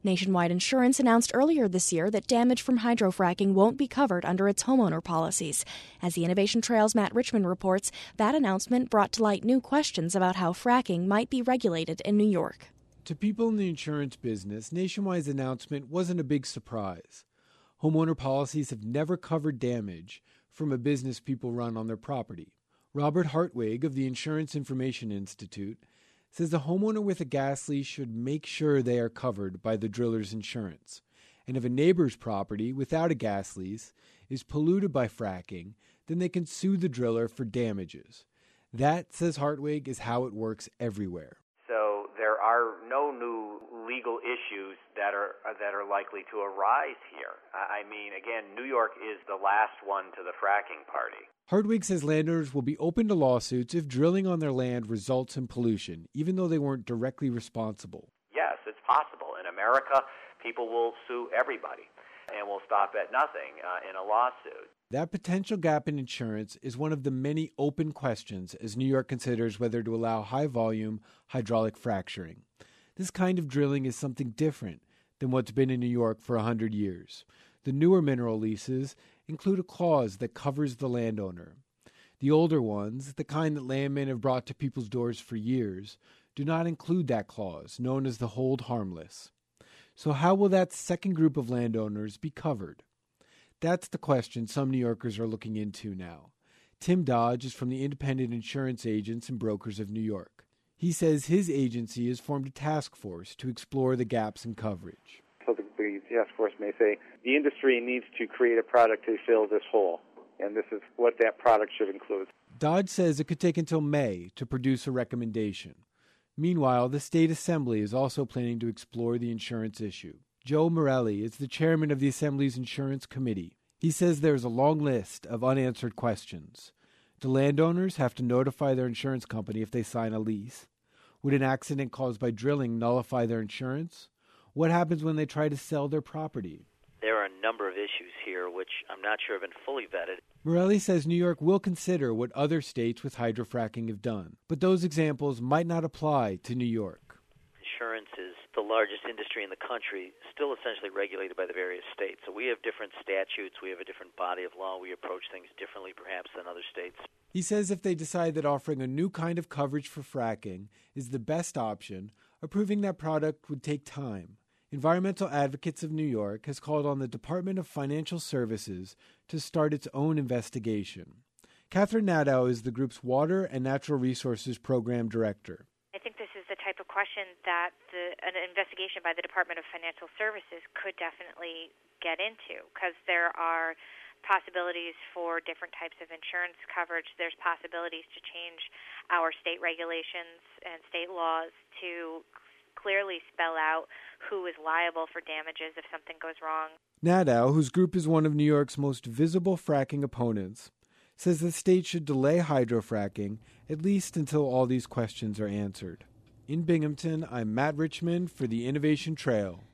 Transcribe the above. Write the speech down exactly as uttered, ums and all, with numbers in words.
Nationwide Insurance announced earlier this year that damage from hydrofracking won't be covered under its homeowner policies. As the Innovation Trail's Matt Richmond reports, that announcement brought to light new questions about how fracking might be regulated in New York. To people in the insurance business, Nationwide's announcement wasn't a big surprise. Homeowner policies have never covered damage from a business people run on their property. Robert Hartwig of the Insurance Information Institute says the homeowner with a gas lease should make sure they are covered by the driller's insurance. And if a neighbor's property without a gas lease is polluted by fracking, then they can sue the driller for damages. That, says Hartwig, is how it works everywhere. So there are no new legal issues that are that are likely to arise here. I mean, again, New York is the last one to the fracking party. Hartwig says landowners will be open to lawsuits if drilling on their land results in pollution, even though they weren't directly responsible. Yes, it's possible. In America, people will sue everybody and will stop at nothing uh, in a lawsuit. That potential gap in insurance is one of the many open questions as New York considers whether to allow high-volume hydraulic fracturing. This kind of drilling is something different than what's been in New York for one hundred years. The newer mineral leases include a clause that covers the landowner. The older ones, the kind that landmen have brought to people's doors for years, do not include that clause, known as the hold harmless. So how will that second group of landowners be covered? That's the question some New Yorkers are looking into now. Tim Dodge is from the Independent Insurance Agents and Brokers of New York. He says his agency has formed a task force to explore the gaps in coverage. So the, the task force may say, the industry needs to create a product to fill this hole, and this is what that product should include. Dodge says it could take until May to produce a recommendation. Meanwhile, the state assembly is also planning to explore the insurance issue. Joe Morelli is the chairman of the Assembly's Insurance Committee. He says there's a long list of unanswered questions. Do landowners have to notify their insurance company if they sign a lease? Would an accident caused by drilling nullify their insurance? What happens when they try to sell their property? There are a number of issues here which I'm not sure have been fully vetted. Morelli says New York will consider what other states with hydrofracking have done, but those examples might not apply to New York. Insurance is the largest industry in the country, still essentially regulated by the various states. So we have different statutes, we have a different body of law, we approach things differently perhaps than other states. He says if they decide that offering a new kind of coverage for fracking is the best option, approving that product would take time. Environmental Advocates of New York has called on the Department of Financial Services to start its own investigation. Catherine Nadeau is the group's Water and Natural Resources Program Director. I think this is the type of question that the, an investigation by the Department of Financial Services could definitely get into, because there are possibilities for different types of insurance coverage. There's possibilities to change our state regulations and state laws to clearly spell out who is liable for damages if something goes wrong. Nadeau, whose group is one of New York's most visible fracking opponents, says the state should delay hydrofracking at least until all these questions are answered. In Binghamton, I'm Matt Richmond for the Innovation Trail.